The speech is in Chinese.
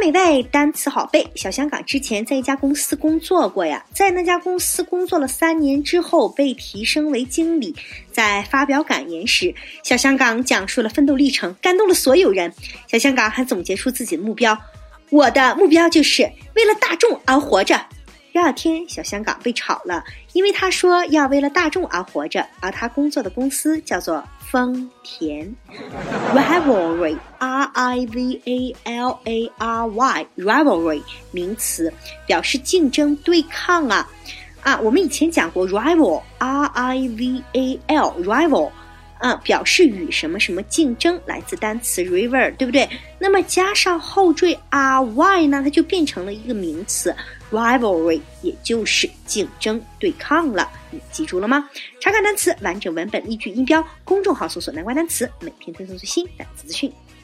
美味单词好背。小香港之前在一家公司工作过呀，在那家公司工作了3年之后被提升为经理。在发表感言时，小香港讲述了奋斗历程，感动了所有人。小香港还总结出自己的目标，我的目标就是为了大众而活着。第二天，小香港被炒了，因为他说要为了大众而活着，而他工作的公司叫做丰田。Rivalry, R-I-V-A-L-A-R-Y, rivalry 名词，表示竞争对抗啊。我们以前讲过 rival, R-I-V-A-L, rival。表示与什么什么竞争，来自单词 rival， 对不对？那么加上后缀 ry 呢，它就变成了一个名词 rivalry， 也就是竞争对抗了。你记住了吗？查看单词完整文本、例句、音标，公众号搜索南瓜单词，每天推送最新单词资讯。